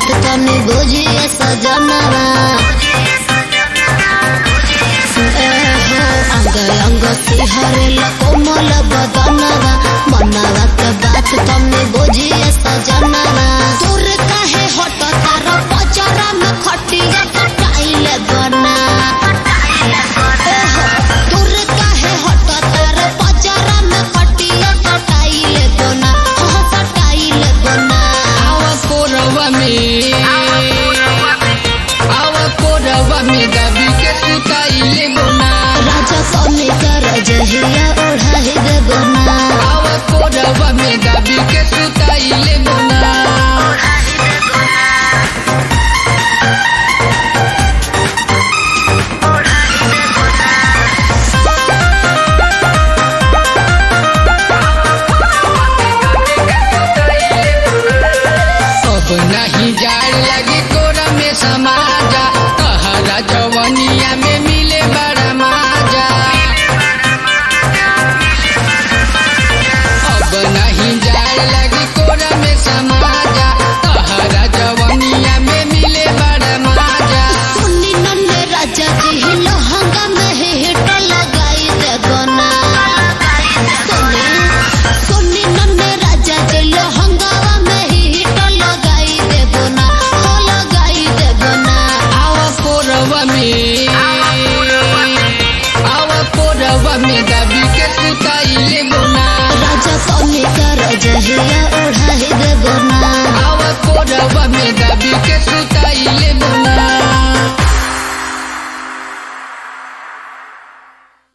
बात तने बुझिए सजनवा अंग अंग सिहरेला कोमल बदनवा मनवा के बात तने बुझिए सजनवा दूर काहे हट तार पचरा में खटिया कटाइले बना दूर काहे हट तार पचरा में खटिया कटाइले बना कटाइले बना आवा कोरवा में दबी के सुताइले बना राजा कमे कर जहिया ओढ़ाई दे बना आवा कोरवा में दबी के सुताइले